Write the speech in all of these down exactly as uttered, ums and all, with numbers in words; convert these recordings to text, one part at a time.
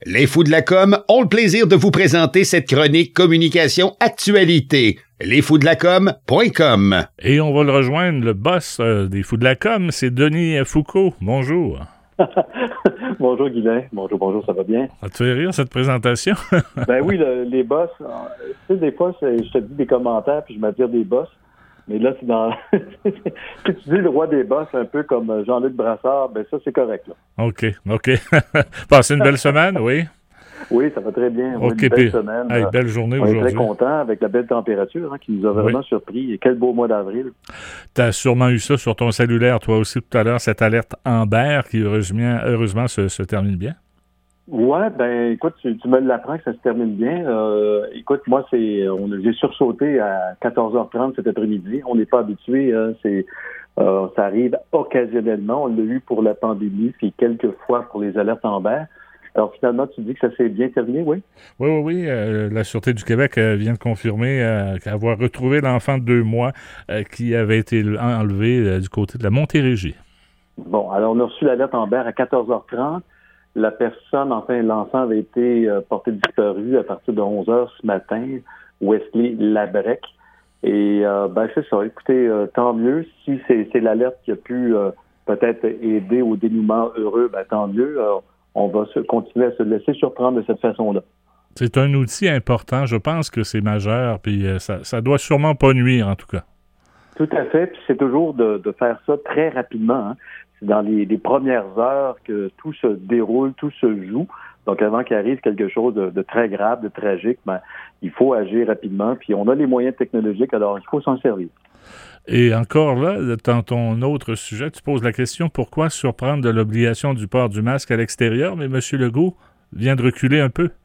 Les Fous de la Com ont le plaisir de vous présenter cette chronique Communication Actualité. les fous de la com point com. Et on va le rejoindre, le boss euh, des Fous de la Com, c'est Denis Foucault. Bonjour. Bonjour Guylain. Bonjour, bonjour, ça va bien? Ça te fait rire cette présentation? Ben oui, le, les boss, tu sais, des fois, c'est, je te dis des commentaires puis je m'attire des boss. Mais là, c'est dans. Si tu dis le roi des boss, un peu comme Jean-Luc Brassard, ben ça, c'est correct, là. OK, OK. Passez une belle semaine, oui? Oui, ça va très bien. On OK, a une belle puis, semaine. hey, belle journée on aujourd'hui. On est très contents avec la belle température hein, qui nous a vraiment oui. surpris. Et quel beau mois d'avril. Tu as sûrement eu ça sur ton cellulaire, toi aussi, tout à l'heure, cette alerte Amber qui, heureusement, heureusement se, se termine bien. Ouais, ben écoute, tu, tu me l'apprends que ça se termine bien. Euh, écoute, moi, c'est on, j'ai sursauté à quatorze heures trente cet après-midi. On n'est pas habitué. Hein, c'est euh, ça arrive occasionnellement. On l'a eu pour la pandémie, puis quelques fois pour les alertes Amber. Alors finalement, tu dis que ça s'est bien terminé, oui? Oui, oui, oui. Euh, la Sûreté du Québec euh, vient de confirmer euh, avoir retrouvé l'enfant de deux mois euh, qui avait été enlevé euh, du côté de la Montérégie. Bon, alors on a reçu l'alerte Amber à quatorze heures trente. La personne, enfin, l'enfant avait été euh, porté disparu à partir de onze heures ce matin, Wesley Labrec. Et euh, ben c'est ça. Écoutez, euh, tant mieux. Si c'est, c'est l'alerte qui a pu euh, peut-être aider au dénouement heureux, ben tant mieux. Euh, on va se, continuer à se laisser surprendre de cette façon-là. C'est un outil important. Je pense que c'est majeur, puis euh, ça, ça doit sûrement pas nuire, en tout cas. Tout à fait. Puis c'est toujours de, de faire ça très rapidement. Hein. C'est dans les, les premières heures que tout se déroule, tout se joue. Donc, avant qu'il arrive quelque chose de, de très grave, de tragique, ben, il faut agir rapidement. Puis, on a les moyens technologiques, alors il faut s'en servir. Et encore là, dans ton autre sujet, tu poses la question, pourquoi surprendre de l'obligation du port du masque à l'extérieur? Mais M. Legault vient de reculer un peu.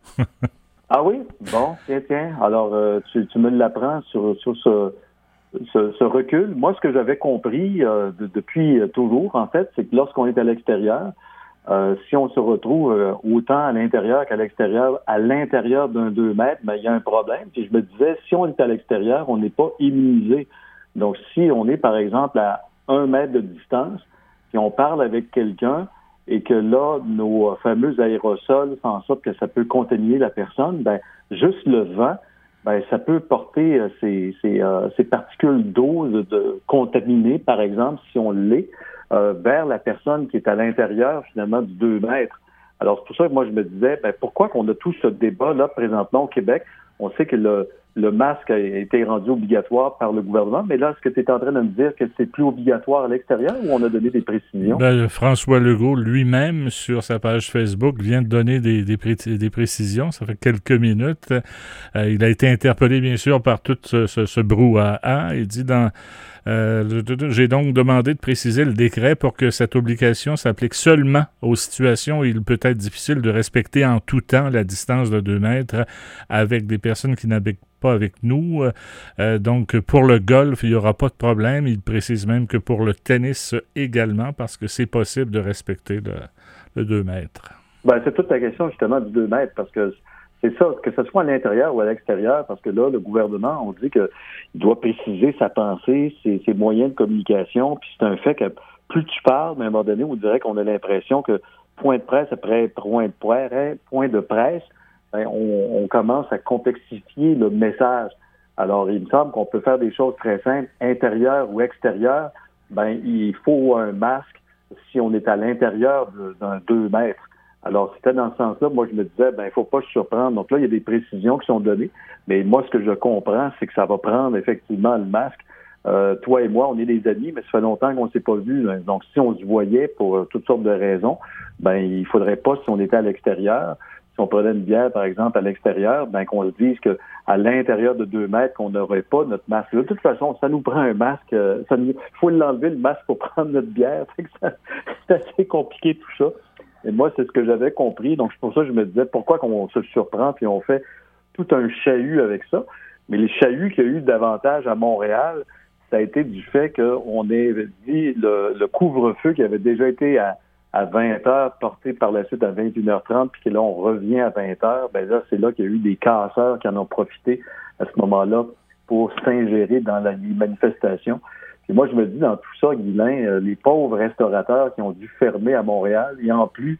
Ah oui? Bon, tiens, tiens. Alors, euh, tu, tu me l'apprends sur, sur ce... Ce, ce recul, moi, ce que j'avais compris euh, de, depuis toujours, en fait, c'est que lorsqu'on est à l'extérieur, euh, si on se retrouve euh, autant à l'intérieur qu'à l'extérieur, à l'intérieur d'un deux mètres, ben, il y a un problème. Puis je me disais, si on est à l'extérieur, on n'est pas immunisé. Donc, si on est, par exemple, à un mètre de distance, si on parle avec quelqu'un et que là, nos fameux aérosols font en sorte que ça peut contaminer la personne, ben juste le vent, ben ça peut porter euh, ces, ces, euh, ces particules d'eau de, de contaminées, par exemple, si on l'est, euh, vers la personne qui est à l'intérieur, finalement, du deux mètres. Alors, c'est pour ça que moi, je me disais, ben pourquoi qu'on a tout ce débat-là présentement au Québec? On sait que le, le masque a été rendu obligatoire par le gouvernement, mais là, est-ce que tu es en train de me dire que c'est plus obligatoire à l'extérieur ou on a donné des précisions? Ben, François Legault, lui-même, sur sa page Facebook, vient de donner des, des, pré- des précisions. Ça fait quelques minutes. Euh, il a été interpellé, bien sûr, par tout ce, ce, ce brouhaha. Il dit dans... Euh, j'ai donc demandé de préciser le décret pour que cette obligation s'applique seulement aux situations où il peut être difficile de respecter en tout temps la distance de deux mètres avec des personnes qui n'habitent pas avec nous. Euh, donc, pour le golf, il n'y aura pas de problème. Il précise même que pour le tennis également, parce que c'est possible de respecter le, le deux mètres. Ben, c'est toute la question, justement, du deux mètres, parce que c'est ça, que ce soit à l'intérieur ou à l'extérieur, parce que là, le gouvernement, on dit qu'il doit préciser sa pensée, ses, ses moyens de communication, puis c'est un fait que plus tu parles, à un moment donné, on dirait qu'on a l'impression que point de presse après point de presse, point de presse, ben, on, on commence à complexifier le message. Alors, il me semble qu'on peut faire des choses très simples, intérieur ou extérieur, ben il faut un masque si on est à l'intérieur de, d'un deux mètres. Alors, c'était dans ce sens-là, moi, je me disais, ben, il faut pas se surprendre. Donc là, il y a des précisions qui sont données. Mais moi, ce que je comprends, c'est que ça va prendre effectivement le masque. Euh, toi et moi, on est des amis, mais ça fait longtemps qu'on ne s'est pas vus. Donc, si on se voyait pour euh, toutes sortes de raisons, ben, il faudrait pas, si on était à l'extérieur, si on prenait une bière, par exemple, à l'extérieur, ben, qu'on se dise que à l'intérieur de deux mètres, qu'on n'aurait pas notre masque. De toute façon, ça nous prend un masque. Il euh, faut l'enlever, le masque, pour prendre notre bière. Ça, c'est assez compliqué, tout ça. Et moi, c'est ce que j'avais compris. Donc, c'est pour ça que je me disais, pourquoi qu'on se surprend puis on fait tout un chahut avec ça. Mais les chahuts qu'il y a eu davantage à Montréal, ça a été du fait qu'on ait dit le, le couvre-feu qui avait déjà été à, à vingt heures, porté par la suite à vingt et une heures trente, puis que là, on revient à vingt heures. Ben là, c'est là qu'il y a eu des casseurs qui en ont profité à ce moment-là pour s'ingérer dans la, les manifestations. Et moi, je me dis, dans tout ça, Guylain, euh, les pauvres restaurateurs qui ont dû fermer à Montréal, et en plus,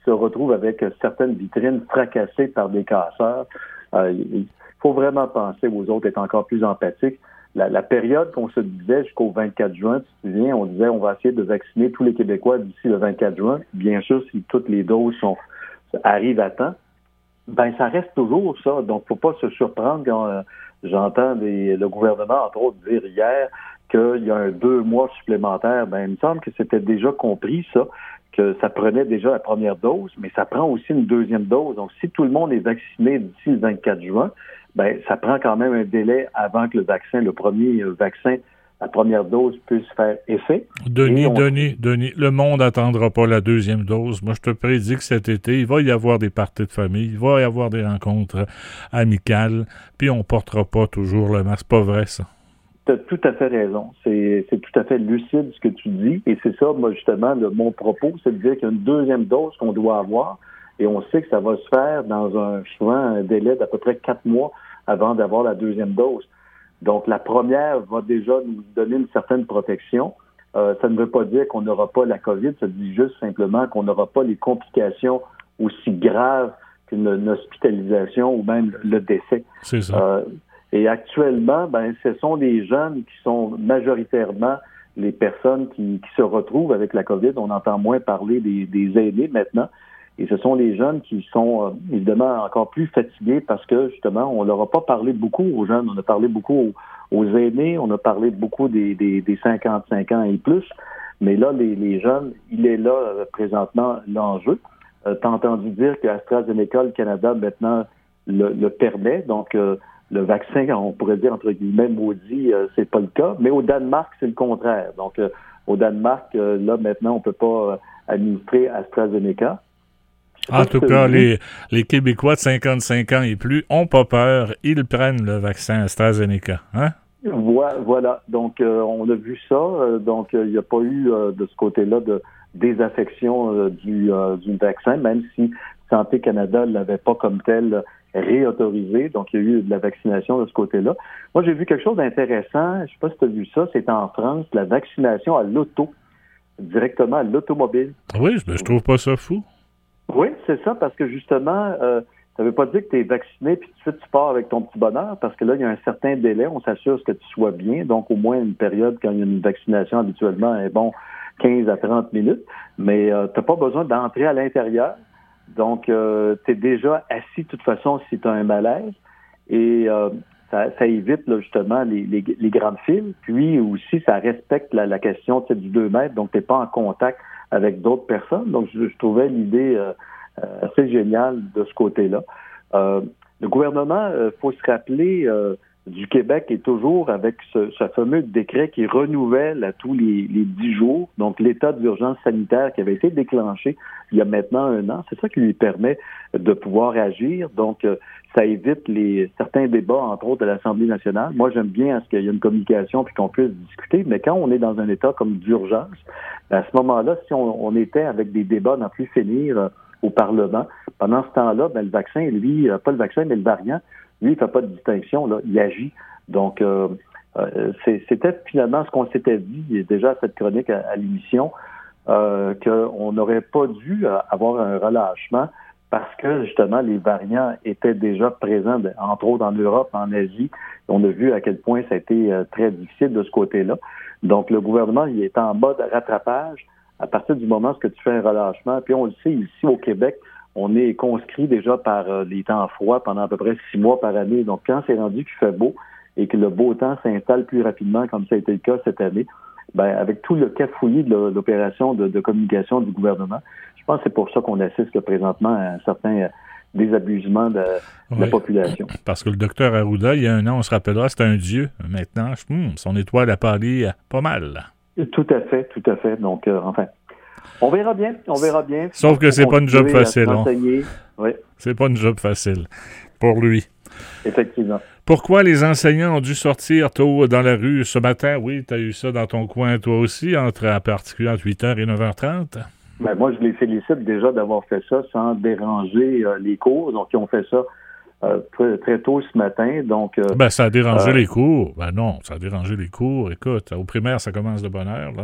se retrouvent avec certaines vitrines fracassées par des casseurs. Euh, il faut vraiment penser aux autres, être encore plus empathique. La, la période qu'on se disait jusqu'au vingt-quatre juin, tu te souviens, on disait on va essayer de vacciner tous les Québécois d'ici le vingt-quatre juin. Bien sûr, si toutes les doses sont, arrivent à temps, ben ça reste toujours ça. Donc, faut pas se surprendre quand euh, j'entends des, le gouvernement, entre autres, dire hier qu'il y a un deux mois supplémentaire. Ben, il me semble que c'était déjà compris, ça, que ça prenait déjà la première dose, mais ça prend aussi une deuxième dose. Donc, si tout le monde est vacciné d'ici le vingt-quatre juin, ben ça prend quand même un délai avant que le vaccin, le premier vaccin, la première dose puisse faire effet. Denis, on... Denis, Denis, le monde n'attendra pas la deuxième dose. Moi, je te prédis que cet été, il va y avoir des parties de famille, il va y avoir des rencontres amicales, puis on portera pas toujours le masque. C'est pas vrai, ça. Tu as tout à fait raison. C'est, c'est tout à fait lucide ce que tu dis. Et c'est ça, moi, justement, le, mon propos, c'est de dire qu'il y a une deuxième dose qu'on doit avoir. Et on sait que ça va se faire dans un, souvent, un délai d'à peu près quatre mois avant d'avoir la deuxième dose. Donc, la première va déjà nous donner une certaine protection. Euh, ça ne veut pas dire qu'on n'aura pas la COVID, ça dit juste simplement qu'on n'aura pas les complications aussi graves qu'une une hospitalisation ou même le décès. C'est ça. Euh, et actuellement, ben, ce sont les jeunes qui sont majoritairement les personnes qui, qui se retrouvent avec la COVID. On entend moins parler des, des aînés maintenant. Et ce sont les jeunes qui sont euh, évidemment encore plus fatigués parce que justement, on leur a pas parlé beaucoup aux jeunes. On a parlé beaucoup aux, aux aînés, on a parlé beaucoup des, des, des cinquante-cinq ans et plus. Mais là, les, les jeunes, il est là euh, présentement l'enjeu. Euh, t'as entendu dire qu'AstraZeneca, le Canada, maintenant, le, le permet. Donc, euh, le vaccin, on pourrait dire, entre guillemets, maudit, euh, c'est pas le cas. Mais au Danemark, c'est le contraire. Donc, euh, au Danemark, euh, là, maintenant, on peut pas euh, administrer AstraZeneca. En tout cas, les, les Québécois de cinquante-cinq ans et plus ont pas peur. Ils prennent le vaccin AstraZeneca. Hein? Voilà. Donc, euh, on a vu ça. Euh, donc, il euh, n'y a pas eu euh, de ce côté-là de désaffection euh, du, euh, du vaccin, même si Santé Canada ne l'avait pas comme tel réautorisé. Donc, il y a eu de la vaccination de ce côté-là. Moi, j'ai vu quelque chose d'intéressant. Je ne sais pas si tu as vu ça. C'est en France, la vaccination à l'auto, directement à l'automobile. Oui, je, je trouve pas ça fou. Oui, c'est ça, parce que justement, euh, ça veut pas dire que tu es vacciné puis tout de suite tu pars avec ton petit bonheur, parce que là, il y a un certain délai, on s'assure que tu sois bien, donc au moins une période, quand il y a une vaccination, habituellement, est bon, quinze à trente minutes, mais euh, tu n'as pas besoin d'entrer à l'intérieur, donc euh, tu es déjà assis de toute façon si tu as un malaise, et euh, ça, ça évite là, justement les, les, les grandes files, puis aussi ça respecte la, la question du deux mètres, donc tu n'es pas en contact avec d'autres personnes. Donc, je, je trouvais l'idée euh, assez géniale de ce côté-là. Euh, le gouvernement, il euh, faut se rappeler, euh, du Québec est toujours avec ce, ce fameux décret qui renouvelle à tous les, les dix jours. Donc, l'état d'urgence sanitaire qui avait été déclenché il y a maintenant un an, c'est ça qui lui permet de pouvoir agir. Donc, euh, ça évite les certains débats, entre autres, de l'Assemblée nationale. Moi, j'aime bien à ce qu'il y ait une communication puis qu'on puisse discuter, mais quand on est dans un état comme d'urgence, à ce moment-là, si on, on était avec des débats n'en plus finir euh, au Parlement, pendant ce temps-là, ben, le vaccin, lui, euh, pas le vaccin, mais le variant, lui, il ne fait pas de distinction, là, il agit. Donc, euh, euh, c'est, c'était finalement ce qu'on s'était dit déjà à cette chronique à, à l'émission, euh, qu'on n'aurait pas dû euh, avoir un relâchement parce que, justement, les variants étaient déjà présents, entre autres en Europe, en Asie. On a vu à quel point ça a été euh, très difficile de ce côté-là. Donc, le gouvernement, il est en mode rattrapage à partir du moment où tu fais un relâchement. Puis, on le sait, ici, au Québec, on est conscrit déjà par euh, les temps froids pendant à peu près six mois par année. Donc, quand c'est rendu qu'il fait beau et que le beau temps s'installe plus rapidement, comme ça a été le cas cette année, ben avec tout le cafouillis de l'opération de, de communication du gouvernement, je pense que c'est pour ça qu'on assiste présentement à un certain désabusement de, de oui, la population. Parce que le docteur Arruda, il y a un an, on se rappellera, c'était un dieu. Maintenant, hmm, son étoile a pâli pas mal. Tout à fait, tout à fait. Donc, euh, enfin, on verra bien, on verra bien. Sauf que c'est pas une job facile. Hein? Oui. C'est pas une job facile pour lui. Effectivement. Pourquoi les enseignants ont dû sortir tôt dans la rue ce matin? Oui, tu as eu ça dans ton coin toi aussi, entre en particulier entre huit heures et neuf heures trente? Ben, moi, je les félicite déjà d'avoir fait ça sans déranger euh, les cours. Donc, ils ont fait ça euh, très, très tôt ce matin. Donc, euh, ben, ça a dérangé euh, les cours. Ben non, ça a dérangé les cours. Écoute, au primaire, ça commence de bonne heure, là.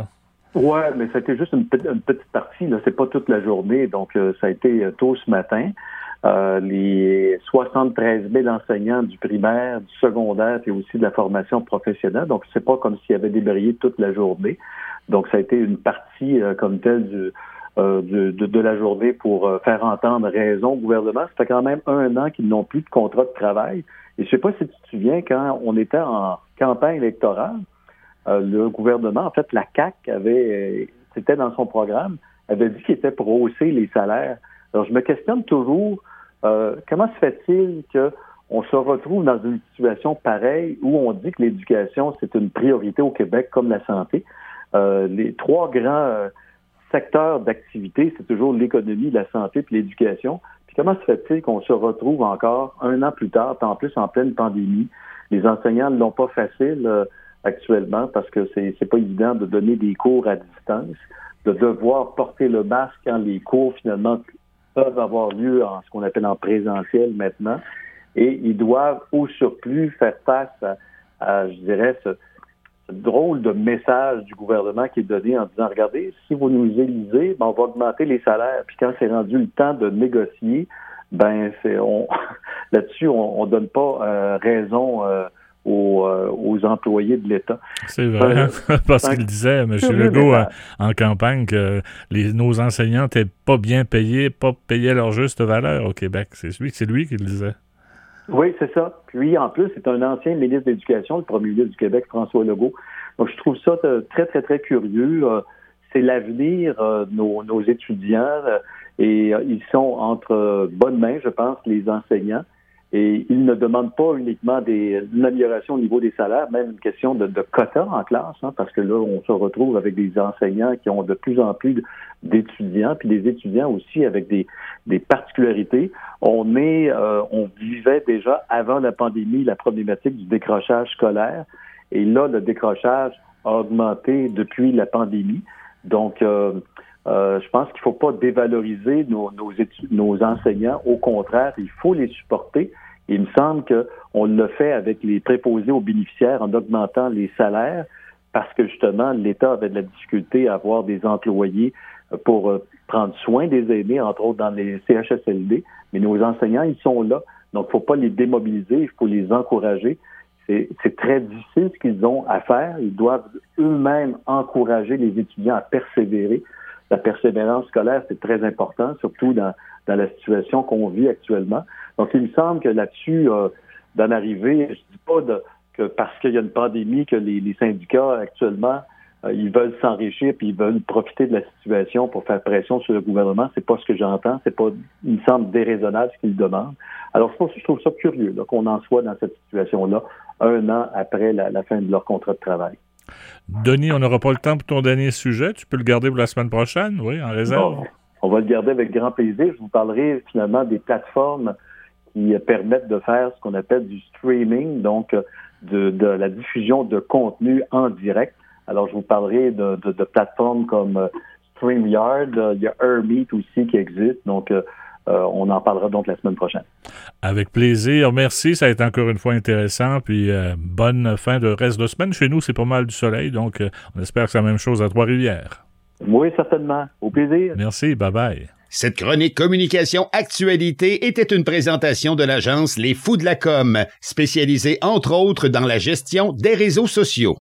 Oui, mais c'était juste une, une petite partie, là. C'est pas toute la journée, donc euh, ça a été tôt ce matin. Euh, les soixante-treize mille enseignants du primaire, du secondaire et aussi de la formation professionnelle. Donc, c'est pas comme s'il y avait débrayé toute la journée. Donc, ça a été une partie euh, comme telle du, euh, de, de, de la journée pour euh, faire entendre raison au gouvernement. Ça fait quand même un an qu'ils n'ont plus de contrat de travail. Et je sais pas si tu te souviens, quand on était en campagne électorale, euh, le gouvernement, en fait, la C A Q avait, euh, c'était dans son programme, avait dit qu'il était pour hausser les salaires. Alors, je me questionne toujours, euh, comment se fait-il qu'on se retrouve dans une situation pareille où on dit que l'éducation, c'est une priorité au Québec, comme la santé. Euh, les trois grands euh, secteurs d'activité, c'est toujours l'économie, la santé et l'éducation. Puis comment se fait-il qu'on se retrouve encore un an plus tard, en plus en pleine pandémie? Les enseignants ne l'ont pas facile euh, actuellement parce que c'est, c'est pas évident de donner des cours à distance, de devoir porter le masque quand les cours finalement peuvent avoir lieu en ce qu'on appelle en présentiel maintenant, et ils doivent au surplus faire face à, à je dirais, ce, ce drôle de message du gouvernement qui est donné en disant, regardez, si vous nous élisez, ben, on va augmenter les salaires, puis quand c'est rendu le temps de négocier, ben c'est on là-dessus, on, on donne pas euh, raison euh, Aux, euh, aux employés de l'État. C'est vrai, euh, parce qu'il disait, M. Legault, en, en campagne, que les, nos enseignants n'étaient pas bien payés, pas payés à leur juste valeur au Québec. C'est lui, c'est lui qui le disait. Oui, c'est ça. Puis, en plus, c'est un ancien ministre de l'Éducation, le premier ministre du Québec, François Legault. Donc, je trouve ça très, très, très curieux. C'est l'avenir de nos, nos étudiants et ils sont entre bonnes mains, je pense, les enseignants. Et ils ne demandent pas uniquement des, une amélioration au niveau des salaires, même une question de, de quotas en classe, hein, parce que là, on se retrouve avec des enseignants qui ont de plus en plus d'étudiants, puis des étudiants aussi avec des, des particularités. On est, euh, on vivait déjà avant la pandémie la problématique du décrochage scolaire, et là, le décrochage a augmenté depuis la pandémie. Donc, euh, Euh, je pense qu'il ne faut pas dévaloriser nos, nos, études, nos enseignants. Au contraire, il faut les supporter. Et il me semble qu'on le fait avec les préposés aux bénéficiaires en augmentant les salaires parce que justement, l'État avait de la difficulté à avoir des employés pour euh, prendre soin des aînés, entre autres dans les C H S L D. Mais nos enseignants, ils sont là. Donc, il ne faut pas les démobiliser, il faut les encourager. C'est, c'est très difficile ce qu'ils ont à faire. Ils doivent eux-mêmes encourager les étudiants à persévérer. La persévérance scolaire, c'est très important, surtout dans, dans la situation qu'on vit actuellement. Donc, il me semble que là-dessus, euh, d'en arriver, je dis pas de, que parce qu'il y a une pandémie, que les, les syndicats actuellement, euh, ils veulent s'enrichir puis ils veulent profiter de la situation pour faire pression sur le gouvernement. C'est pas ce que j'entends. C'est pas, il me semble déraisonnable ce qu'ils demandent. Alors, je trouve ça curieux là, qu'on en soit dans cette situation-là un an après la, la fin de leur contrat de travail. Denis, on n'aura pas le temps pour ton dernier sujet. Tu peux le garder pour la semaine prochaine, oui, en réserve. Bon, on va le garder avec grand plaisir. Je vous parlerai finalement des plateformes qui permettent de faire ce qu'on appelle du streaming, donc de, de la diffusion de contenu en direct. Alors, je vous parlerai de, de, de plateformes comme StreamYard, il y a Hermeet aussi qui existe, donc euh, on en parlera donc la semaine prochaine. Avec plaisir. Merci. Ça a été encore une fois intéressant. Puis euh, bonne fin de reste de semaine. Chez nous, c'est pas mal du soleil. Donc, euh, on espère que c'est la même chose à Trois-Rivières. Oui, certainement. Au plaisir. Merci. Bye-bye. Cette chronique Communication Actualité était une présentation de l'agence Les Fous de la Com, spécialisée entre autres dans la gestion des réseaux sociaux.